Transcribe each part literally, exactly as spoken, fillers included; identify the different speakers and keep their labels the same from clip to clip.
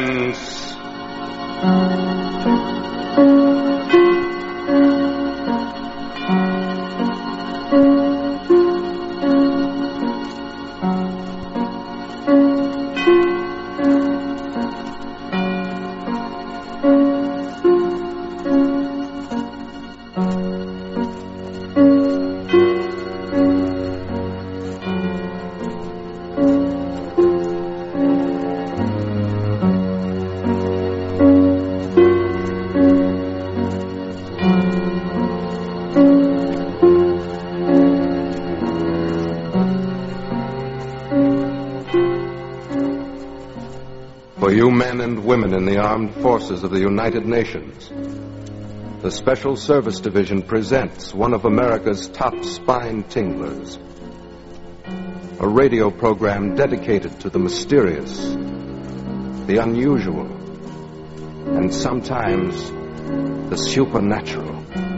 Speaker 1: Suspense.
Speaker 2: For you men and women in the armed forces of the United Nations, the Special Service Division presents one of America's top spine tinglers. A radio program dedicated to the mysterious, the unusual, and sometimes the supernatural.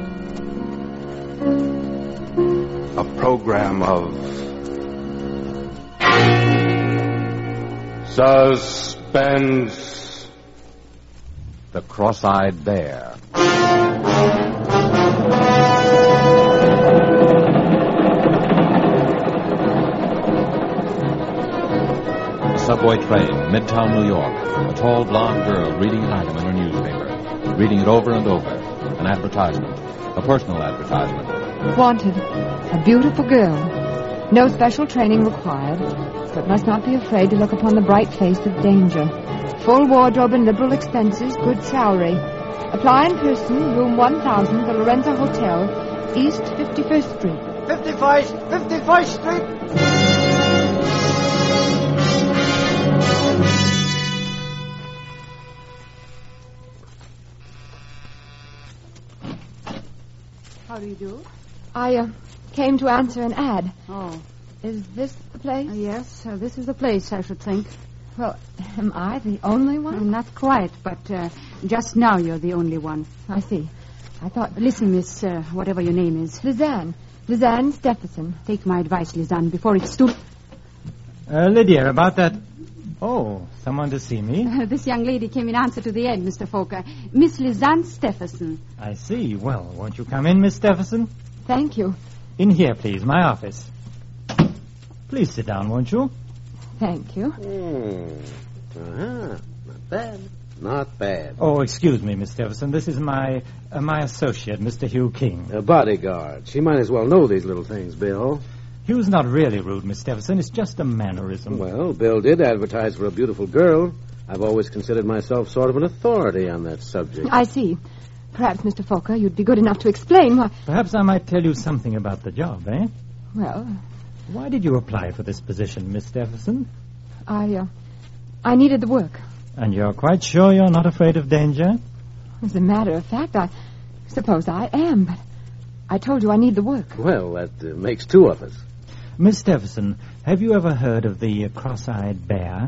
Speaker 2: A program of suspense.
Speaker 3: The Cross-Eyed Bear. A subway train, Midtown New York. A tall blonde girl reading an item in her newspaper. Reading it over and over. An advertisement. A personal advertisement.
Speaker 4: Wanted. A beautiful girl. No special training required, but must not be afraid to look upon the bright face of danger. Full wardrobe and liberal expenses, good salary. Apply in person, room one thousand, the Lorenzo Hotel, East fifty-first Street.
Speaker 5: fifty-first, fifty-first Street.
Speaker 4: How do you do? I uh, came to answer an ad.
Speaker 6: Oh.
Speaker 4: Is this the place?
Speaker 6: Uh, yes, uh, this is the place, I should think.
Speaker 4: Well, am I the only one?
Speaker 6: Uh, not quite, but uh, just now you're the only one.
Speaker 4: I see. I thought...
Speaker 6: Listen, Miss, uh, whatever your name is.
Speaker 4: Lizanne. Lizanne Stephenson.
Speaker 6: Take my advice, Lizanne, before it's too...
Speaker 7: Uh, Lydia, about that... Oh, someone to see me?
Speaker 6: Uh, this young lady came in answer to the ad, Mister Fokker. Miss Lizanne Stephenson.
Speaker 7: I see. Well, won't you come in, Miss Stephenson?
Speaker 4: Thank you.
Speaker 7: In here, please, my office. Please sit down, won't you?
Speaker 4: Thank you.
Speaker 8: Mm. Uh-huh. Not bad. Not bad.
Speaker 7: Oh, excuse me, Miss Stephenson. This is my uh, my associate, Mister Hugh King.
Speaker 8: A bodyguard. She might as well know these little things, Bill.
Speaker 7: Hugh's not really rude, Miss Stephenson. It's just a mannerism.
Speaker 8: Well, Bill did advertise for a beautiful girl. I've always considered myself sort of an authority on that subject.
Speaker 4: I see. Perhaps, Mister Fokker, you'd be good enough to explain why...
Speaker 7: Perhaps I might tell you something about the job, eh?
Speaker 4: Well...
Speaker 7: Why did you apply for this position, Miss Stephenson?
Speaker 4: I, uh... I needed the work.
Speaker 7: And you're quite sure you're not afraid of danger?
Speaker 4: As a matter of fact, I suppose I am, but I told you I need the work.
Speaker 8: Well, that uh, makes two of us.
Speaker 7: Miss Stephenson, have you ever heard of the uh, Cross-Eyed Bear?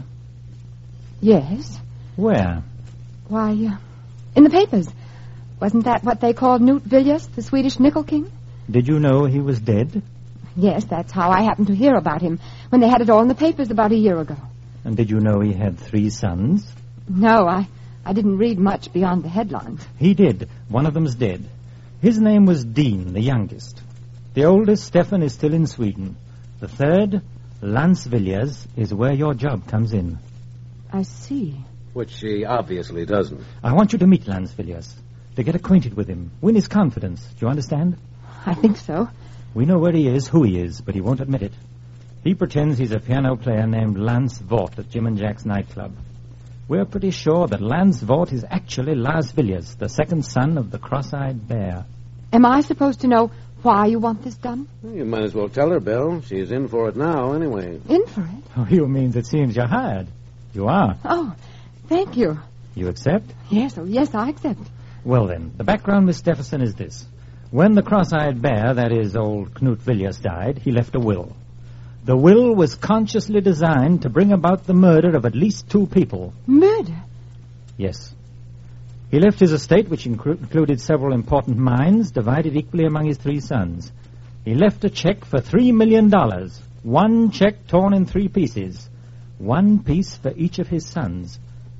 Speaker 4: Yes.
Speaker 7: Where?
Speaker 4: Why, uh, in the papers. Wasn't that what they called Knut Villiers, the Swedish nickel king?
Speaker 7: Did you know he was dead?
Speaker 4: Yes, that's how I happened to hear about him, when they had it all in the papers about a year ago.
Speaker 7: And did you know he had three sons?
Speaker 4: No, I, I didn't read much beyond the headlines.
Speaker 7: He did. One of them's dead. His name was Dean, the youngest. The oldest, Stefan, is still in Sweden. The third, Lance Villiers, is where your job comes in.
Speaker 4: I see.
Speaker 8: Which she obviously doesn't.
Speaker 7: I want you to meet Lance Villiers, to get acquainted with him, win his confidence. Do you understand?
Speaker 4: I think so.
Speaker 7: We know where he is, who he is, but he won't admit it. He pretends he's a piano player named Lance Vaught at Jim and Jack's nightclub. We're pretty sure that Lance Vaught is actually Lars Villiers, the second son of the Cross-Eyed Bear.
Speaker 4: Am I supposed to know why you want this done?
Speaker 8: Well, you might as well tell her, Bill. She's in for it now, anyway.
Speaker 4: In for it?
Speaker 7: Oh, you means it seems you're hired. You are.
Speaker 4: Oh, thank you.
Speaker 7: You accept?
Speaker 4: Yes, oh, yes, I accept.
Speaker 7: Well, then, the background, Miss Stephenson, is this. When the Cross-Eyed Bear, that is, old Knut Villiers, died, he left a will. The will was consciously designed to bring about the murder of at least two people.
Speaker 4: Murder?
Speaker 7: Yes. He left his estate, which inclu- included several important mines, divided equally among his three sons. He left a check for three million dollars. One check torn in three pieces. One piece for each of his sons.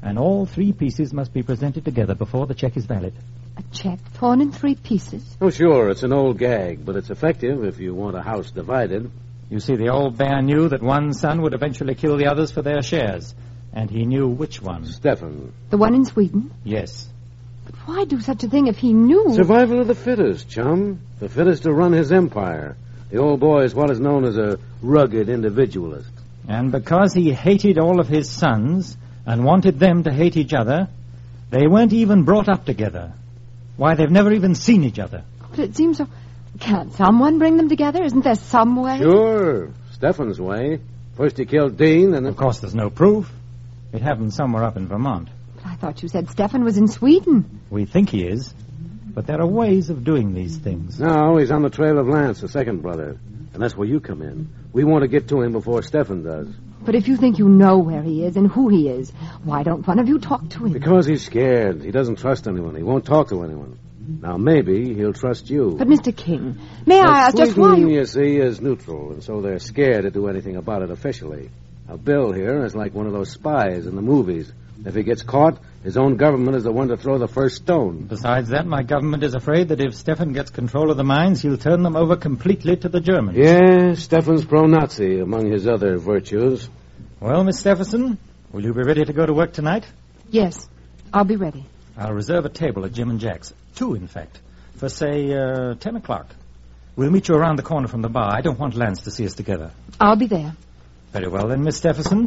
Speaker 7: And all three pieces must be presented together before the check is valid.
Speaker 4: A check torn in three pieces?
Speaker 8: Oh, sure, it's an old gag, but it's effective if you want a house divided.
Speaker 7: You see, the old bear knew that one son would eventually kill the others for their shares. And he knew which one.
Speaker 8: Stefan.
Speaker 4: The one in Sweden?
Speaker 7: Yes.
Speaker 4: But why do such a thing if he knew?
Speaker 8: Survival of the fittest, chum. The fittest to run his empire. The old boy is what is known as a rugged individualist.
Speaker 7: And because he hated all of his sons and wanted them to hate each other, they weren't even brought up together. Why, they've never even seen each other.
Speaker 4: But it seems so... Can't someone bring them together? Isn't there some way?
Speaker 8: Sure. Stefan's way. First he killed Dean, and...
Speaker 7: Of course, there's no proof. It happened somewhere up in Vermont.
Speaker 4: But I thought you said Stefan was in Sweden.
Speaker 7: We think he is. But there are ways of doing these things.
Speaker 8: No, he's on the trail of Lance, the second brother. And that's where you come in. We want to get to him before Stefan does.
Speaker 4: But if you think you know where he is and who he is, why don't one of you talk to him?
Speaker 8: Because he's scared. He doesn't trust anyone. He won't talk to anyone. Now, maybe he'll trust you.
Speaker 4: But, Mister King, may
Speaker 8: But
Speaker 4: I ask
Speaker 8: Sweden,
Speaker 4: just why you...
Speaker 8: you see, is neutral, and so they're scared to do anything about it officially. Now, Bill here is like one of those spies in the movies. If he gets caught, his own government is the one to throw the first stone.
Speaker 7: Besides that, my government is afraid that if Stefan gets control of the mines, he'll turn them over completely to the Germans.
Speaker 8: Yeah, Stefan's pro-Nazi among his other virtues.
Speaker 7: Well, Miss Stephenson, will you be ready to go to work tonight?
Speaker 4: Yes, I'll be ready.
Speaker 7: I'll reserve a table at Jim and Jack's. Two, in fact. For, say, uh, ten o'clock. We'll meet you around the corner from the bar. I don't want Lance to see us together.
Speaker 4: I'll be there.
Speaker 7: Very well, then, Miss Stephenson.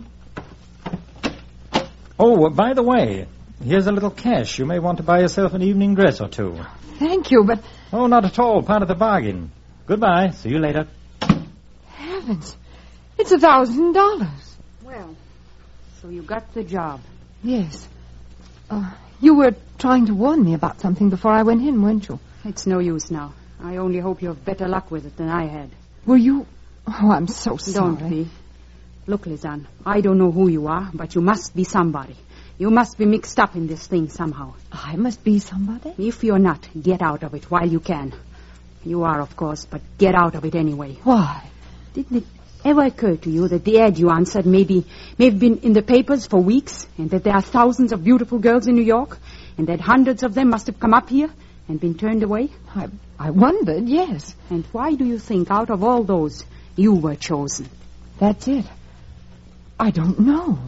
Speaker 7: Oh, uh, by the way, here's a little cash. You may want to buy yourself an evening dress or two.
Speaker 4: Thank you, but...
Speaker 7: Oh, not at all. Part of the bargain. Goodbye. See you later.
Speaker 4: Heavens. It's a thousand dollars.
Speaker 6: Well, so you got the job.
Speaker 4: Yes. Uh, you were trying to warn me about something before I went in, weren't you?
Speaker 6: It's no use now. I only hope you have better luck with it than I had.
Speaker 4: Were you... Oh, I'm so sorry.
Speaker 6: Don't be. Look, Lizanne, I don't know who you are, but you must be somebody. You must be mixed up in this thing somehow.
Speaker 4: I must be somebody?
Speaker 6: If you're not, get out of it while you can. You are, of course, but get out of it anyway.
Speaker 4: Why?
Speaker 6: Didn't it ever occur to you that the ad you answered maybe may have been in the papers for weeks, and that there are thousands of beautiful girls in New York, and that hundreds of them must have come up here and been turned away?
Speaker 4: I, I wondered, yes.
Speaker 6: And why do you think out of all those you were chosen?
Speaker 4: That's it. I don't know.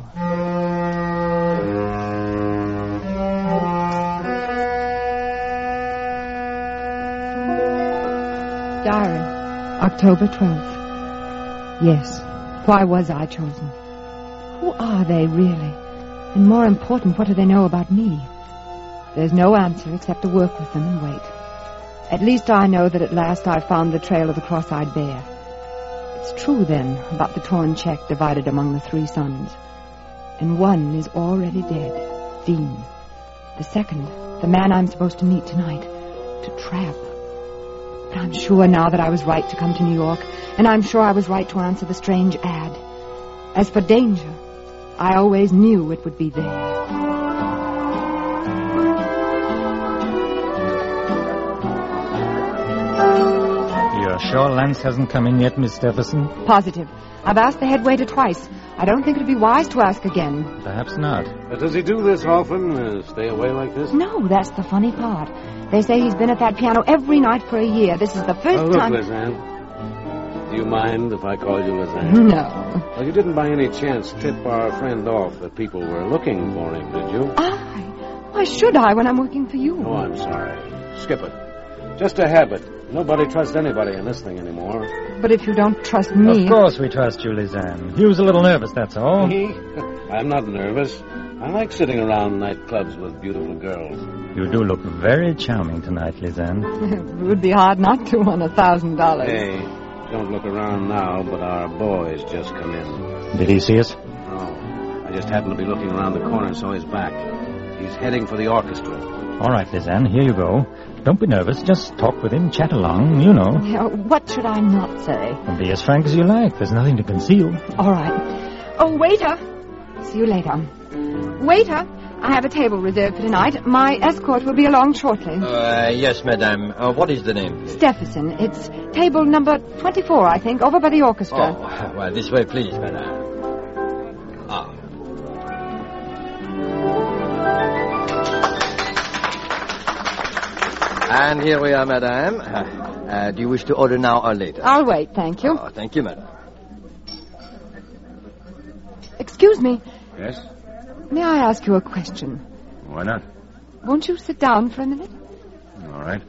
Speaker 4: Diary, October twelfth. Yes, why was I chosen? Who are they, really? And more important, what do they know about me? There's no answer except to work with them and wait. At least I know that at last I've found the trail of the cross-eyed bear. It's true, then, about the torn check divided among the three sons. And one is already dead, Dean. The second, the man I'm supposed to meet tonight, to trap. But I'm sure now that I was right to come to New York, and I'm sure I was right to answer the strange ad. As for danger, I always knew it would be there.
Speaker 7: Sure Lance hasn't come in yet, Miss Stephenson?
Speaker 4: Positive. I've asked the head waiter twice. I don't think it'd be wise to ask again.
Speaker 7: Perhaps not.
Speaker 8: Uh, does he do this often? Uh, stay away like this?
Speaker 4: No, that's the funny part. They say he's been at that piano every night for a year. This is the first
Speaker 8: oh, look,
Speaker 4: time...
Speaker 8: Lizanne. Do you mind if I call you Lizanne?
Speaker 4: No.
Speaker 8: Well, you didn't by any chance tip our friend off that people were looking for him, did you?
Speaker 4: I? Why should I when I'm working for you?
Speaker 8: Oh, I'm sorry. Skip it. Just a habit. Nobody trusts anybody in this thing anymore.
Speaker 4: But if you don't trust me...
Speaker 7: Of course we trust you, Lizanne. He was a little nervous, that's all.
Speaker 8: Me? I'm not nervous. I like sitting around nightclubs with beautiful girls.
Speaker 7: You do look very charming tonight, Lizanne.
Speaker 4: It would be hard not to on a thousand dollars.
Speaker 8: Hey, don't look around now, but our boy's just come in.
Speaker 7: Did he see us?
Speaker 8: No. I just happened to be looking around the corner and saw his back. He's heading for the orchestra.
Speaker 7: All right, Lizanne, here you go. Don't be nervous. Just talk with him, chat along, you know.
Speaker 4: Yeah, what should I not say?
Speaker 7: And be as frank as you like. There's nothing to conceal.
Speaker 4: All right. Oh, waiter. See you later. Waiter, I have a table reserved for tonight. My escort will be along shortly.
Speaker 1: Uh, yes, madame. Uh, what is the name, please?
Speaker 4: Stephenson. It's table number twenty-four, I think, over by the orchestra.
Speaker 1: Oh, well, this way, please, madame. Ah. And here we are, madame. Uh, do you wish to order now or later?
Speaker 4: I'll wait, thank you.
Speaker 1: Oh, thank you, madame.
Speaker 4: Excuse me.
Speaker 9: Yes?
Speaker 4: May I ask you a question?
Speaker 9: Why not?
Speaker 4: Won't you sit down for a minute?
Speaker 9: All right.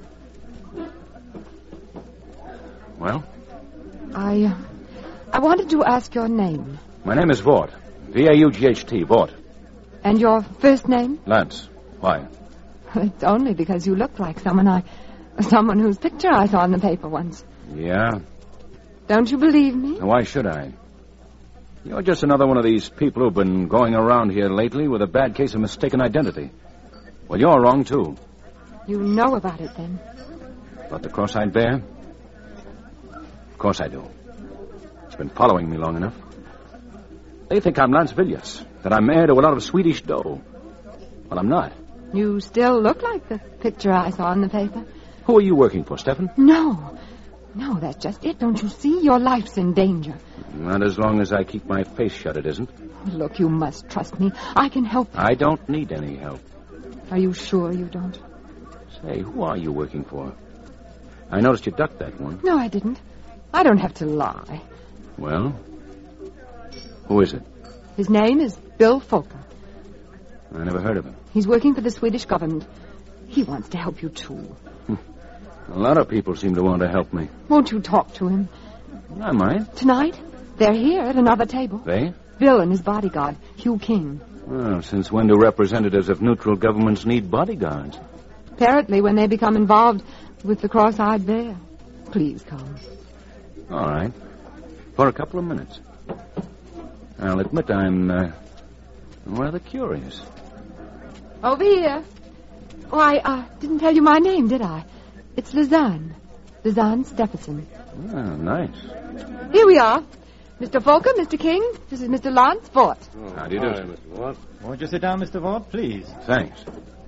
Speaker 9: Well?
Speaker 4: I, uh, I wanted to ask your name.
Speaker 9: My name is Vaught. V A U G H T, Vaught.
Speaker 4: And your first name?
Speaker 9: Lance. Why?
Speaker 4: It's only because you look like someone I... Someone whose picture I saw in the paper once.
Speaker 9: Yeah?
Speaker 4: Don't you believe me?
Speaker 9: Why should I? You're just another one of these people who've been going around here lately with a bad case of mistaken identity. Well, you're wrong, too.
Speaker 4: You know about it, then?
Speaker 9: About the cross-eyed bear? Of course I do. It's been following me long enough. They think I'm Lance Villiers, that I'm heir to a lot of Swedish dough. Well, I'm not.
Speaker 4: You still look like the picture I saw in the paper.
Speaker 9: Who are you working for, Stefan?
Speaker 4: No. No, that's just it. Don't you see? Your life's in danger.
Speaker 9: Not as long as I keep my face shut, it isn't.
Speaker 4: Look, you must trust me. I can help you.
Speaker 9: I don't need any help.
Speaker 4: Are you sure you don't?
Speaker 9: Say, who are you working for? I noticed you ducked that one.
Speaker 4: No, I didn't. I don't have to lie.
Speaker 9: Well? Who is it?
Speaker 4: His name is Bill Folker.
Speaker 9: I never heard of him.
Speaker 4: He's working for the Swedish government. He wants to help you, too.
Speaker 9: A lot of people seem to want to help me.
Speaker 4: Won't you talk to him?
Speaker 9: I might.
Speaker 4: Tonight? They're here at another table.
Speaker 9: They?
Speaker 4: Bill and his bodyguard, Hugh King.
Speaker 9: Well, since when do representatives of neutral governments need bodyguards?
Speaker 4: Apparently when they become involved with the cross-eyed bear. Please come.
Speaker 9: All right. For a couple of minutes. I'll admit I'm uh, rather curious.
Speaker 4: Over here. Oh, I uh, didn't tell you my name, did I? It's Lizanne. Lizanne Stephenson.
Speaker 9: Oh, nice.
Speaker 4: Here we are. Mister Folker, Mister King, this is Mister Lance Vaught.
Speaker 8: Oh,
Speaker 9: How do you do,
Speaker 8: hi,
Speaker 9: sir?
Speaker 8: Mister Vaught?
Speaker 7: Won't you sit down, Mister Vaught, please?
Speaker 9: Thanks.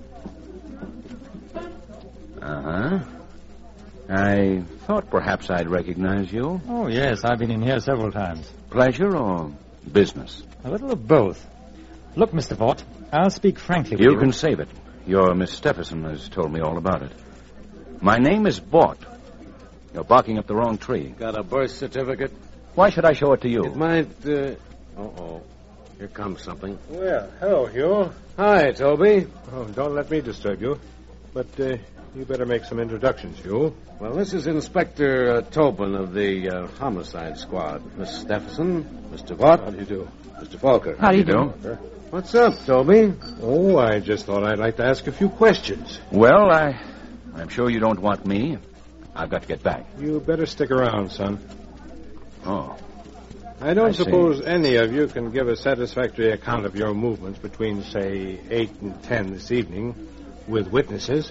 Speaker 9: Uh-huh. I thought perhaps I'd recognize you.
Speaker 7: Oh, yes, I've been in here several times.
Speaker 9: Pleasure or business?
Speaker 7: A little of both. Look, Mister Vaught, I'll speak frankly with you.
Speaker 9: You can save it. Your Miss Stephenson has told me all about it. My name is Vaught. You're barking up the wrong tree.
Speaker 8: Got a birth certificate?
Speaker 9: Why should I show it to you?
Speaker 8: It might, uh... Uh-oh. Here comes something.
Speaker 10: Well, hello, Hugh.
Speaker 8: Hi, Toby.
Speaker 10: Oh, don't let me disturb you. But uh, you better make some introductions, Hugh.
Speaker 8: Well, this is Inspector uh, Tobin of the uh, Homicide Squad. Miss Stephenson, Mister Vaught.
Speaker 10: How do you do?
Speaker 8: Mister Folker.
Speaker 4: How do you
Speaker 9: do?
Speaker 10: Sir?
Speaker 8: What's up, Toby?
Speaker 10: Oh, I just thought I'd like to ask a few questions.
Speaker 9: Well, I, I'm sure you don't want me. I've got to get back.
Speaker 10: You better stick around, son.
Speaker 9: Oh.
Speaker 10: I don't
Speaker 9: I see.
Speaker 10: suppose any of you can give a satisfactory account of your movements between, say, eight and ten this evening with witnesses.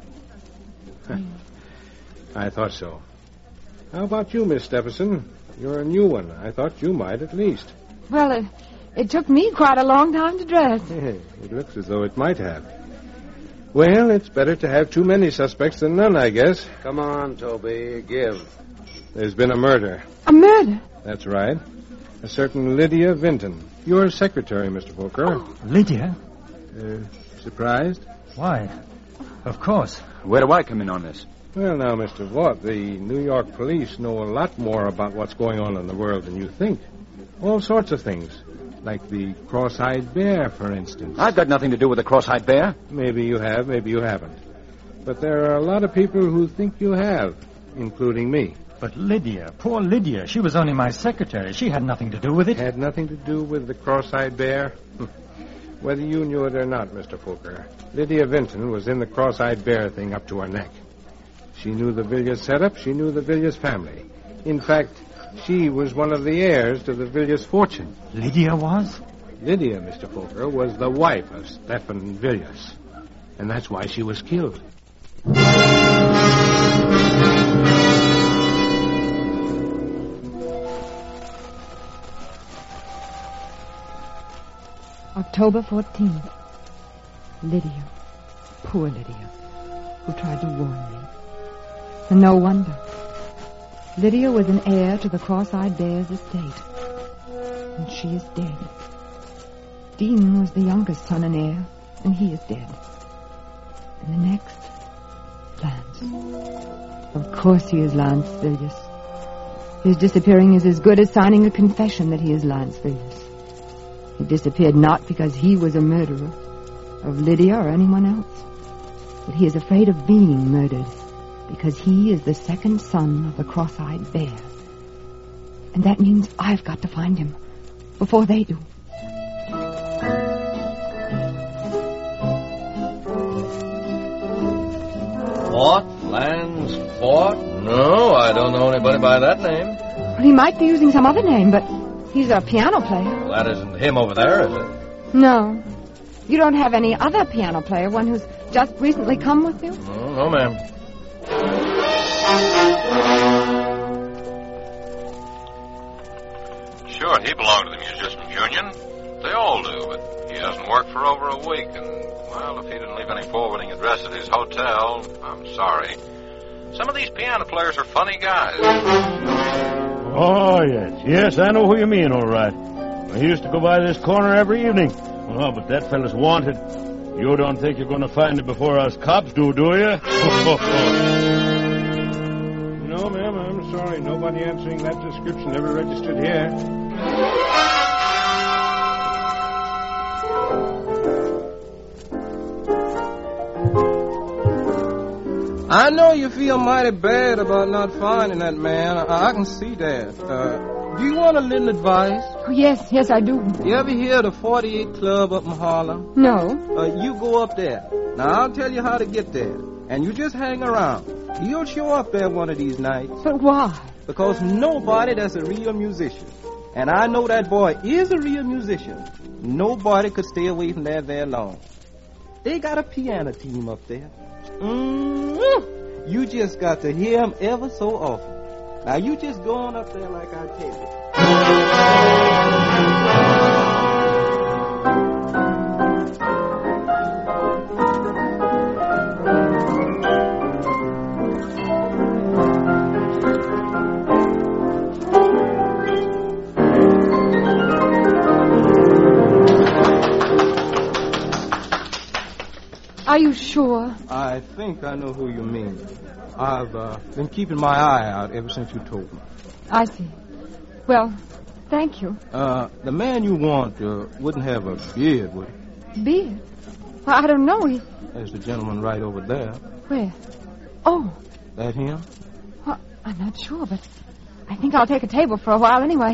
Speaker 10: I thought so. How about you, Miss Stephenson? You're a new one. I thought you might at least.
Speaker 4: Well, it, it took me quite a long time to dress.
Speaker 10: It looks as though it might have. Well, it's better to have too many suspects than none, I guess.
Speaker 8: Come on, Toby. Give.
Speaker 10: There's been a murder.
Speaker 4: A murder?
Speaker 10: That's right. A certain Lydia Vinton. Your secretary, Mister Folker.
Speaker 7: Oh. Lydia?
Speaker 10: Uh, surprised?
Speaker 7: Why? Of course.
Speaker 9: Where do I come in on this?
Speaker 10: Well, now, Mister Vaught, the New York police know a lot more about what's going on in the world than you think. All sorts of things. Like the cross-eyed bear, for instance.
Speaker 9: I've got nothing to do with the cross-eyed bear.
Speaker 10: Maybe you have, maybe you haven't. But there are a lot of people who think you have, including me.
Speaker 7: But Lydia, poor Lydia, she was only my secretary. She had nothing to do with it.
Speaker 10: Had nothing to do with the cross-eyed bear? Whether you knew it or not, Mister Folker, Lydia Vinton was in the cross-eyed bear thing up to her neck. She knew the Villiers setup. She knew the Villiers family. In fact, she was one of the heirs to the Villiers fortune.
Speaker 7: Lydia was?
Speaker 10: Lydia, Mister Folker, was the wife of Stefan Villiers. And that's why she was killed.
Speaker 4: October fourteenth. Lydia. Poor Lydia, who tried to warn me. And no wonder. Lydia was an heir to the cross-eyed bear's estate. And she is dead. Dean was the youngest son and heir, and he is dead. And the next, Lance. Of course he is Lance Villiers. His disappearing is as good as signing a confession that he is Lance Villiers. He disappeared not because he was a murderer of Lydia or anyone else, but he is afraid of being murdered because he is the second son of the Cross-Eyed Bear. And that means I've got to find him before they do.
Speaker 11: What? Lance Fort? No, I don't know anybody by that name.
Speaker 4: Well, he might be using some other name, but he's a piano player.
Speaker 11: Well, that isn't him over there, is it?
Speaker 4: No. You don't have any other piano player, one who's just recently come with you?
Speaker 11: No, no, ma'am.
Speaker 12: Sure, he belonged to the Musicians Union. They all do, but he hasn't worked for over a week, and, well, if he didn't leave any forwarding address at his hotel, I'm sorry. Some of these piano players are funny guys.
Speaker 13: Oh, yes. Yes, I know who you mean, all right. He used to go by this corner every evening. Oh, but that fella's wanted. You don't think you're going to find him before us cops do, do you?
Speaker 10: No, ma'am, I'm sorry. Nobody answering that description ever registered here.
Speaker 5: I know you feel mighty bad about not finding that man. I, I can see that. Uh, do you want a little advice?
Speaker 4: Oh, yes, yes, I do.
Speaker 5: You ever hear of the forty-eight Club up in Harlem?
Speaker 4: No.
Speaker 5: Uh, you go up there. Now, I'll tell you how to get there. And you just hang around. He'll show up there one of these nights.
Speaker 4: But why?
Speaker 5: Because nobody that's a real musician. And I know that boy is a real musician. Nobody could stay away from there very long. They got a piano team up there. Mm-hmm. You just got to hear him ever so often. Now, you just go on up there like I tell you.
Speaker 4: Are you sure?
Speaker 5: I think I know who you mean. I've uh, been keeping my eye out ever since you told me.
Speaker 4: I see. Well, thank you.
Speaker 5: Uh, the man you want uh, wouldn't have a beard, would he?
Speaker 4: Beard? Well, I don't know. He...
Speaker 5: There's the gentleman right over there.
Speaker 4: Where? Oh.
Speaker 5: That him?
Speaker 4: Well, I'm not sure, but I think I'll take a table for a while anyway.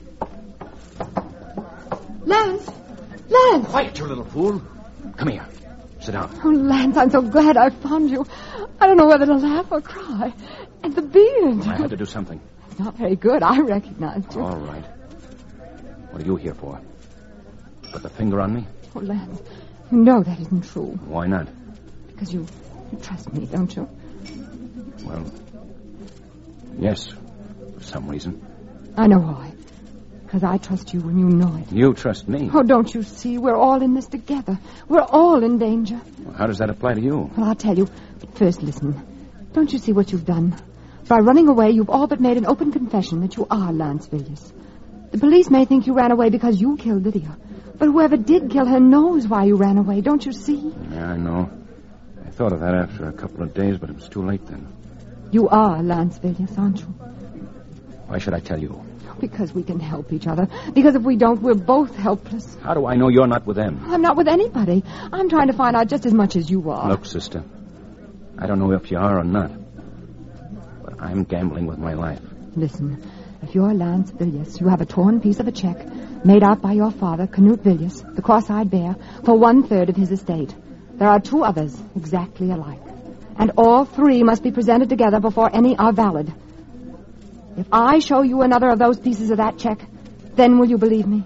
Speaker 4: Lance! Lance!
Speaker 9: Quiet, you little fool. Come here. Sit down.
Speaker 4: Oh, Lance, I'm so glad I found you. I don't know whether to laugh or cry. And the beard.
Speaker 9: I had to do something.
Speaker 4: It's not very good. I recognized you.
Speaker 9: All right. What are you here for? Put the finger on me?
Speaker 4: Oh, Lance, you know that isn't true.
Speaker 9: Why not?
Speaker 4: Because you, you trust me, don't you?
Speaker 9: Well, yes, for some reason.
Speaker 4: I know why. Because I trust you and you know it.
Speaker 9: You trust me?
Speaker 4: Oh, don't you see? We're all in this together. We're all in danger.
Speaker 9: Well, how does that apply to you?
Speaker 4: Well, I'll tell you. But first, listen. Don't you see what you've done? By running away, you've all but made an open confession that you are Lance Villiers. The police may think you ran away because you killed Lydia. But whoever did kill her knows why you ran away. Don't you see?
Speaker 9: Yeah, I know. I thought of that after a couple of days, but it was too late then.
Speaker 4: You are Lance Villiers, aren't you?
Speaker 9: Why should I tell you?
Speaker 4: Because we can help each other. Because if we don't, we're both helpless.
Speaker 9: How do I know you're not with them?
Speaker 4: I'm not with anybody. I'm trying to find out just as much as you are.
Speaker 9: Look, sister, I don't know if you are or not, but I'm gambling with my life.
Speaker 4: Listen, if you're Lance Villiers, you have a torn piece of a check made out by your father, Knut Villiers, the Cross-Eyed Bear, for one-third of his estate. There are two others exactly alike. And all three must be presented together before any are valid. If I show you another of those pieces of that check, then will you believe me?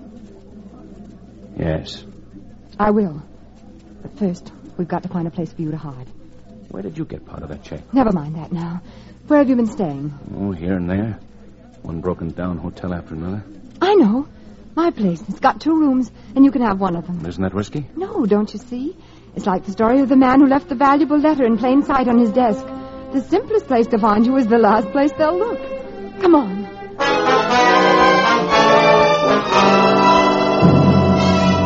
Speaker 9: Yes.
Speaker 4: I will. But first, we've got to find a place for you to hide.
Speaker 9: Where did you get part of that check?
Speaker 4: Never mind that now. Where have you been staying?
Speaker 9: Oh, here and there. One broken-down hotel after another.
Speaker 4: I know. My place. It's got two rooms, and you can have one of them.
Speaker 9: Isn't that risky?
Speaker 4: No, don't you see? It's like the story of the man who left the valuable letter in plain sight on his desk. The simplest place to find you is the last place they'll look. Come on.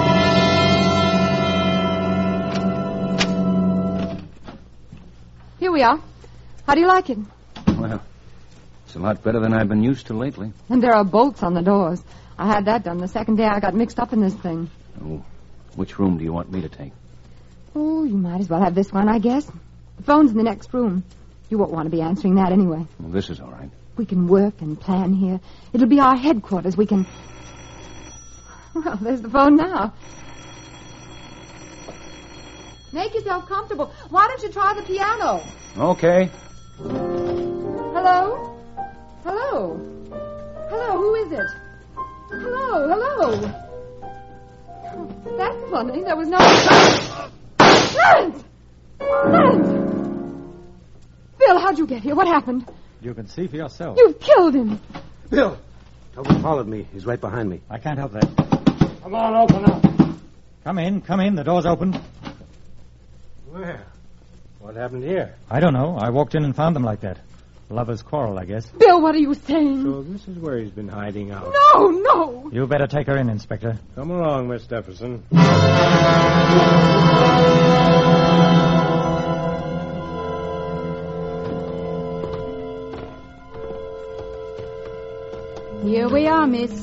Speaker 4: Here we we are. How do you like it?
Speaker 9: Well, it's a lot better than I've been used to lately.
Speaker 4: And there are bolts on the doors. I had that done the second day I got mixed up in this thing.
Speaker 9: Oh, which room do you want me to take?
Speaker 4: Oh, you might as well have this one, I guess. The phone's in the next room. You won't want to be answering that anyway.
Speaker 9: Well, this is all right.
Speaker 4: We can work and plan here. It'll be our headquarters. We can... Well, there's the phone now. Make yourself comfortable. Why don't you try the piano?
Speaker 9: Okay.
Speaker 4: Hello? Hello? Hello, who is it? Hello, hello. Oh, that's funny. There was no... Lance! Lance! Bill, how'd you get here? What happened?
Speaker 7: You can see for yourself.
Speaker 4: You've killed him.
Speaker 8: Bill! Toby followed me. He's right behind me.
Speaker 7: I can't help that.
Speaker 10: Come on, open up.
Speaker 7: Come in, come in. The door's open.
Speaker 10: Where? What happened here?
Speaker 7: I don't know. I walked in and found them like that. Lovers' quarrel, I guess.
Speaker 4: Bill, what are you saying?
Speaker 10: So this is where he's been hiding out.
Speaker 4: No, no.
Speaker 7: You better take her in, Inspector.
Speaker 10: Come along, Miss Stephenson.
Speaker 6: Here we are, miss.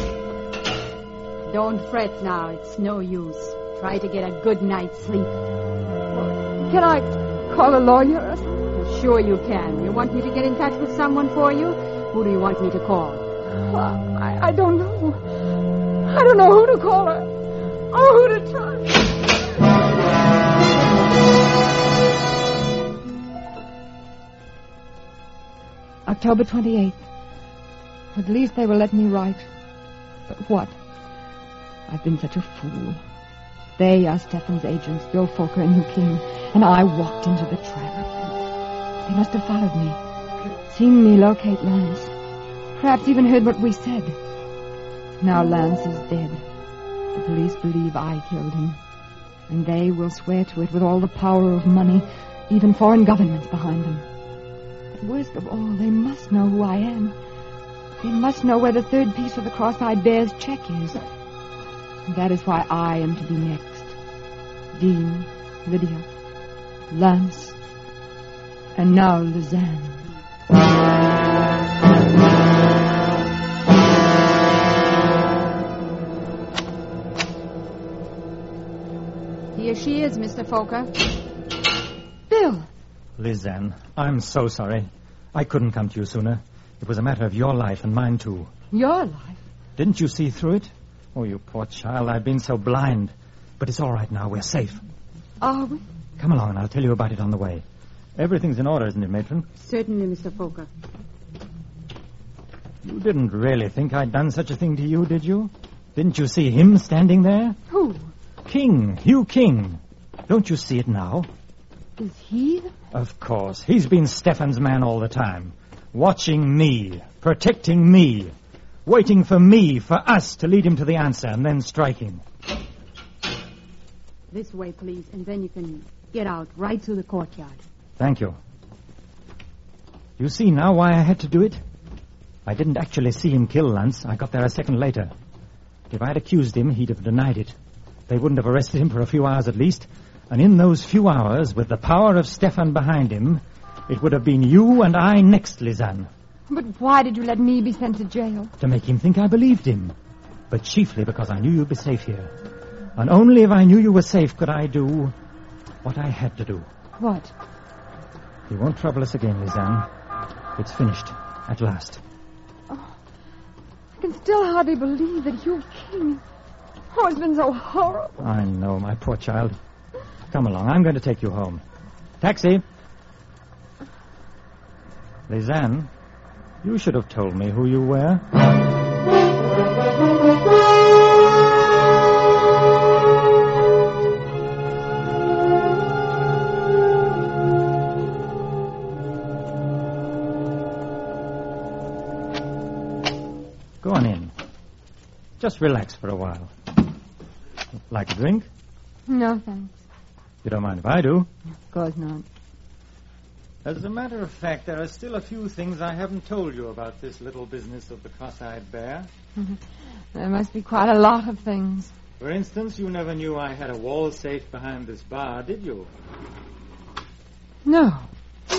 Speaker 6: Don't fret now. It's no use. Try to get a good night's sleep.
Speaker 4: Can I call a lawyer?
Speaker 6: Sure you can. You want me to get in touch with someone for you? Who do you want me to call?
Speaker 4: Well, I, I don't know. I don't know who to call her. Or who to trust. October twenty-eighth. At least they will let me write. But what? I've been such a fool. They are Stefan's agents, Bill Fokker and Hugh King, and I walked into the trap. They must have followed me, seen me locate Lance, perhaps even heard what we said. Now Lance is dead. The police believe I killed him, and they will swear to it with all the power of money, even foreign governments behind them. But worst of all, they must know who I am. They must know where the third piece of the Cross-Eyed Bear's check is. And that is why I am to be next. Dean, Lydia, Lance, and now Lizanne.
Speaker 6: Here she is, Mister Fokker.
Speaker 4: Bill!
Speaker 7: Lizanne, I'm so sorry. I couldn't come to you sooner. It was a matter of your life and mine, too.
Speaker 4: Your life?
Speaker 7: Didn't you see through it? Oh, you poor child, I've been so blind. But it's all right now. We're safe.
Speaker 4: Are we?
Speaker 7: Come along and I'll tell you about it on the way. Everything's in order, isn't it, Matron?
Speaker 6: Certainly, Mister Fokker.
Speaker 7: You didn't really think I'd done such a thing to you, did you? Didn't you see him standing there?
Speaker 4: Who?
Speaker 7: King, Hugh King. Don't you see it now?
Speaker 4: Is he?
Speaker 7: Of course. He's been Stefan's man all the time. Watching me, protecting me, waiting for me, for us to lead him to the answer and then striking.
Speaker 6: This way, please, and then you can get out right through the courtyard.
Speaker 7: Thank you. You see now why I had to do it? I didn't actually see him kill Lance. I got there a second later. If I'd accused him, he'd have denied it. They wouldn't have arrested him for a few hours at least. And in those few hours, with the power of Stefan behind him, it would have been you and I next, Lizanne.
Speaker 4: But why did you let me be sent to jail?
Speaker 7: To make him think I believed him. But chiefly because I knew you'd be safe here. And only if I knew you were safe could I do what I had to do.
Speaker 4: What?
Speaker 7: He won't trouble us again, Lizanne. It's finished, at last.
Speaker 4: Oh, I can still hardly believe that Hugh King... Oh, it's been so horrible.
Speaker 7: I know, my poor child. Come along, I'm going to take you home. Taxi! Lizanne, you should have told me who you were. Go on in. Just relax for a while. Like a drink?
Speaker 4: No, thanks.
Speaker 7: You don't mind if I do?
Speaker 4: Of course not.
Speaker 7: As a matter of fact, there are still a few things I haven't told you about this little business of the Cross-Eyed Bear.
Speaker 4: There must be quite a lot of things.
Speaker 7: For instance, you never knew I had a wall safe behind this bar, did you?
Speaker 4: No.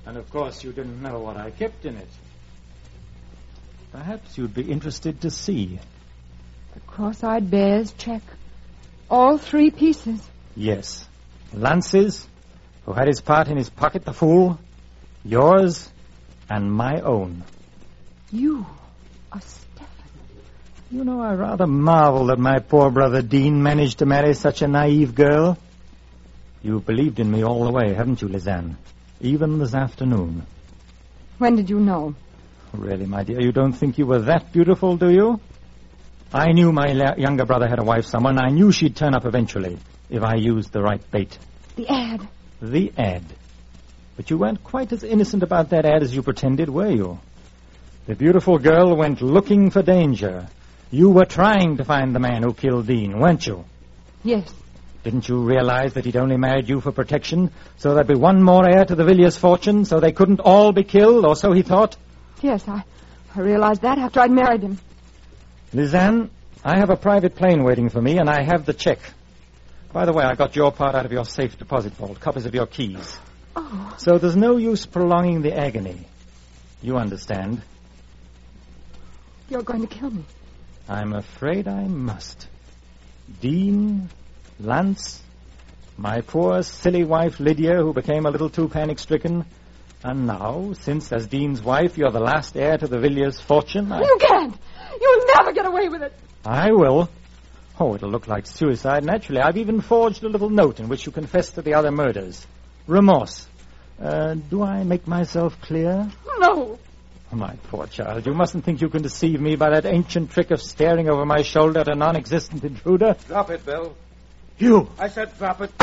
Speaker 7: And of course you didn't know what I kept in it. Perhaps you'd be interested to see.
Speaker 4: The cross-eyed bear's check. All three pieces.
Speaker 7: Yes. Lance's, who had his part in his pocket, the fool. Yours and my own.
Speaker 4: You are Stefan.
Speaker 7: You know, I rather marvel that my poor brother Dean managed to marry such a naive girl. You believed in me all the way, haven't you, Lisanne? Even this afternoon.
Speaker 4: When did you know?
Speaker 7: Really, my dear, you don't think you were that beautiful, do you? I knew my la- younger brother had a wife somewhere, and I knew she'd turn up eventually if I used the right bait.
Speaker 4: The ad.
Speaker 7: The ad. But you weren't quite as innocent about that ad as you pretended, were you? The beautiful girl went looking for danger. You were trying to find the man who killed Dean, weren't you?
Speaker 4: Yes.
Speaker 7: Didn't you realize that he'd only married you for protection, so there'd be one more heir to the Villiers fortune, so they couldn't all be killed, or so he thought?
Speaker 4: Yes, I, I realized that after I'd married him.
Speaker 7: Lisanne, I have a private plane waiting for me, and I have the check. By the way, I got your part out of your safe deposit vault, copies of your keys.
Speaker 4: Oh.
Speaker 7: So there's no use prolonging the agony. You understand.
Speaker 4: You're going to kill me.
Speaker 7: I'm afraid I must. Dean, Lance, my poor silly wife Lydia, who became a little too panic-stricken, and now, since as Dean's wife you're the last heir to the Villiers' fortune, I...
Speaker 4: You can't! You'll never get away with it!
Speaker 7: I will. Oh, it'll look like suicide, naturally. I've even forged a little note in which you confess to the other murders. Remorse. Uh, do I make myself clear?
Speaker 4: No.
Speaker 7: Oh, my poor child, you mustn't think you can deceive me by that ancient trick of staring over my shoulder at a non-existent intruder.
Speaker 8: Drop it, Bill.
Speaker 7: You!
Speaker 8: I said drop it.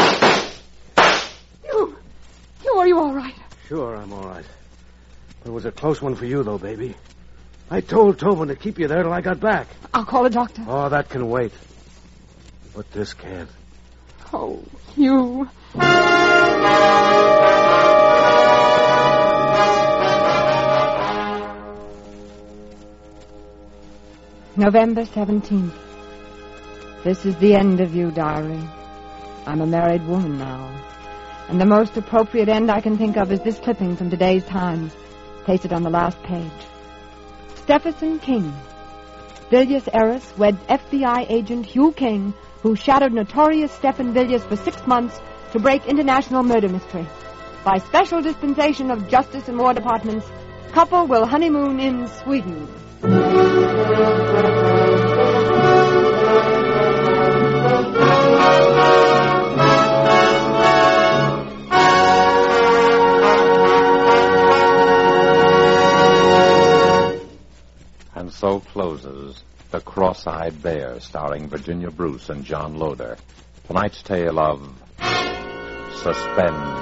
Speaker 4: You! You, are you all right?
Speaker 8: Sure, I'm all right. It was a close one for you, though, baby. I told Tobin to keep you there till I got back.
Speaker 4: I'll call a doctor.
Speaker 8: Oh, that can wait. But this can't.
Speaker 4: Oh, you... November seventeenth. This is the end of you, diary. I'm a married woman now. And the most appropriate end I can think of is this clipping from today's Times. Pasted on the last page. Stephenson King. Villiers heiress wed F B I agent Hugh King, who shadowed notorious Stephen Villiers for six months to break international murder mystery. By special dispensation of Justice and War Departments, couple will honeymoon in Sweden.
Speaker 3: And so closes The Cross-Eyed Bear, starring Virginia Bruce and John Loder. Tonight's tale of suspense.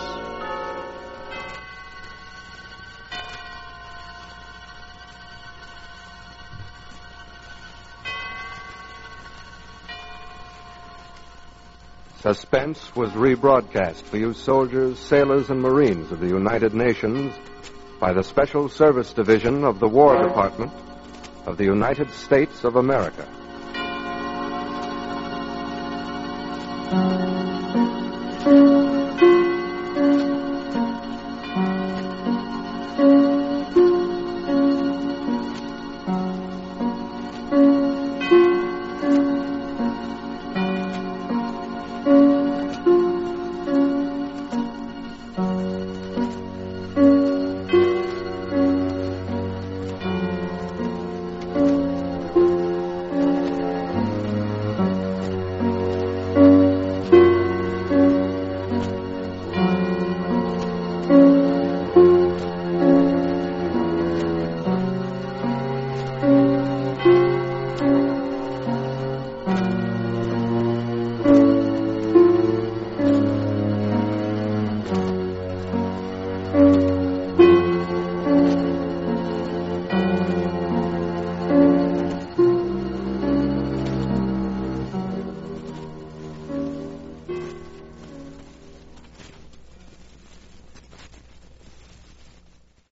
Speaker 2: Suspense was rebroadcast for you soldiers, sailors, and Marines of the United Nations by the Special Service Division of the War Department of the United States of America.